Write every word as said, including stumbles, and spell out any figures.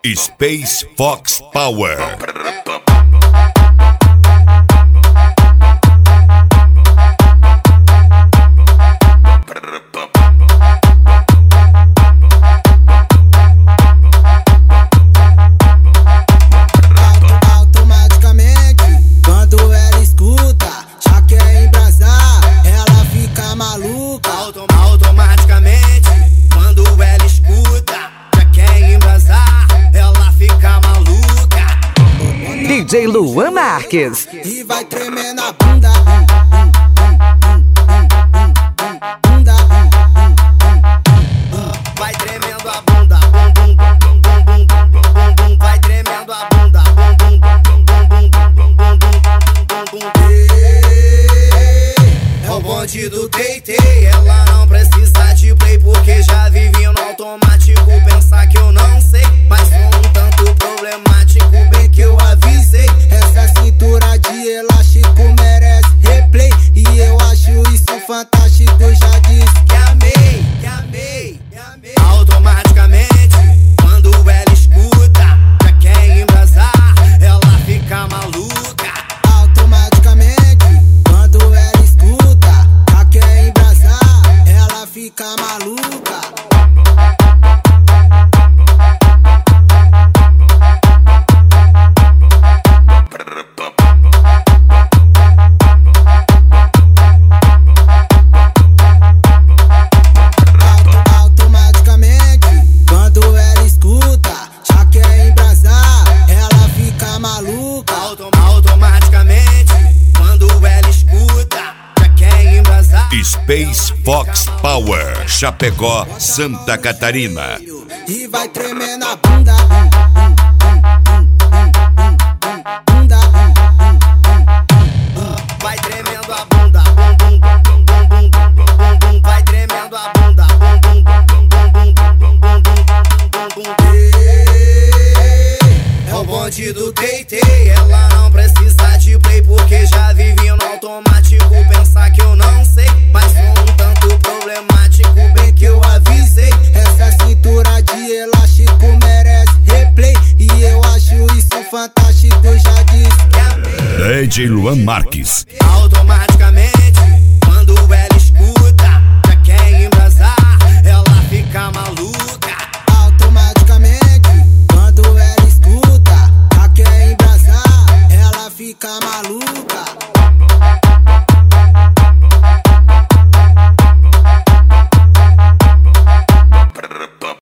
Space Fox Power. Automaticamente, quando ela escuta, já quer embrasar, ela fica maluca. D J Luan Marques. E vai tremendo a bunda. Bunda. Vai tremendo a bunda. Vai tremendo a bunda. É o bonde do T T. Ela não precisa de play porque já vive no automático. Pensar que eu não sei, mas sou um tanto problemático. Bem que eu avisei, essa cintura de elástico merece replay. E eu acho isso fantástico, eu já disse que amei, que amei, que amei. Automaticamente, quando ela escuta, já quer embrasar, ela fica maluca. Automaticamente, quando ela escuta, já quer embrasar, ela fica maluca. Automaticamente, quando ela escuta, já quer embrasar. Space Fox Power, Chapecó, Santa Catarina. E vai tremendo a bunda. Bunda. Vai tremendo a bunda. Vai tremendo a bunda. É o bonde do T T. Ela não precisa de play porque já vive no automático. Pensar que eu não sei, mas sou um tanto problemático. Bem que eu avisei, essa cintura de elástico merece replay. E eu acho isso fantástico, eu já disse que amei. D J Luan Marques.